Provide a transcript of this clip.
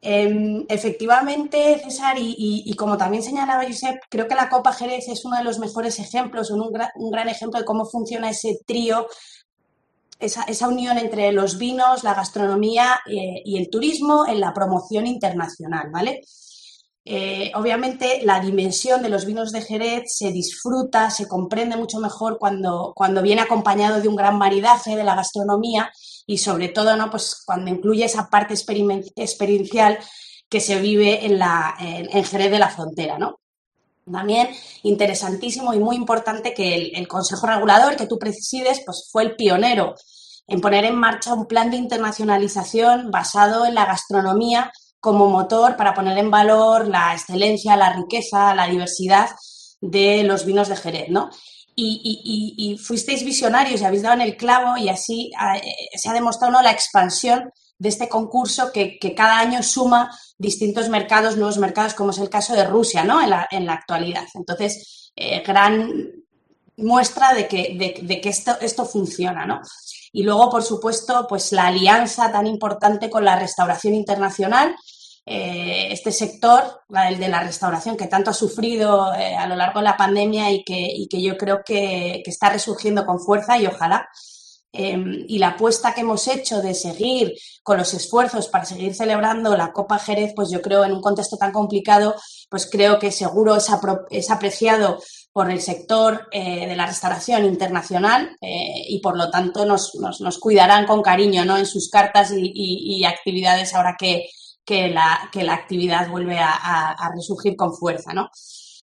Efectivamente, César, y como también señalaba Josep, creo que la Copa Jerez es uno de los mejores ejemplos, un gran ejemplo de cómo funciona ese trío, esa unión entre los vinos, la gastronomía y el turismo en la promoción internacional, ¿vale? Obviamente la dimensión de los vinos de Jerez se disfruta, se comprende mucho mejor cuando viene acompañado de un gran maridaje de la gastronomía y sobre todo, ¿no? Pues cuando incluye esa parte experiencial que se vive en Jerez de la Frontera, ¿no? También interesantísimo y muy importante que el Consejo Regulador que tú presides pues fue el pionero en poner en marcha un plan de internacionalización basado en la gastronomía como motor para poner en valor la excelencia, la riqueza, la diversidad de los vinos de Jerez, ¿no? Y fuisteis visionarios y habéis dado en el clavo y así se ha demostrado, ¿no?, la expansión de este concurso que cada año suma distintos mercados, nuevos mercados, como es el caso de Rusia, ¿no?, en la actualidad. Entonces, gran muestra de que esto funciona, ¿no? Y luego, por supuesto, pues la alianza tan importante con la restauración internacional, este sector, el de la restauración, que tanto ha sufrido a lo largo de la pandemia y que yo creo que está resurgiendo con fuerza y ojalá. Y la apuesta que hemos hecho de seguir con los esfuerzos para seguir celebrando la Copa Jerez, pues yo creo en un contexto tan complicado, pues creo que seguro es apreciado por el sector de la restauración internacional y por lo tanto nos cuidarán con cariño, ¿no?, en sus cartas y actividades ahora que la actividad vuelve a resurgir con fuerza, ¿no?